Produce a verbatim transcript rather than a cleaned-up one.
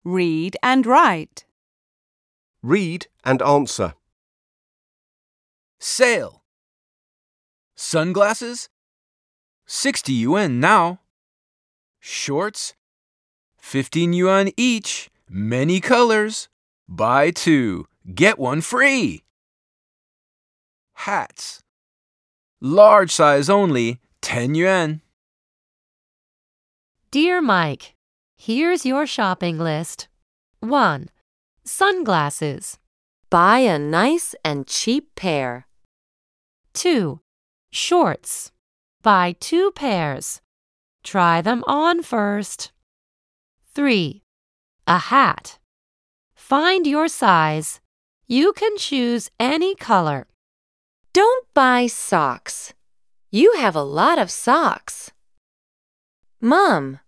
Read and write. Read and answer. Sale. Sunglasses, sixty yuan now. Shorts, fifteen yuan each, many colors. Buy two, get one free. Hats, large size only, ten yuan. Dear Mike, here's your shopping list. one. Sunglasses. Buy a nice and cheap pair. two. Shorts. Buy two pairs. Try them on first. three. A hat. Find your size. You can choose any color. Don't buy socks. You have a lot of socks. Mom,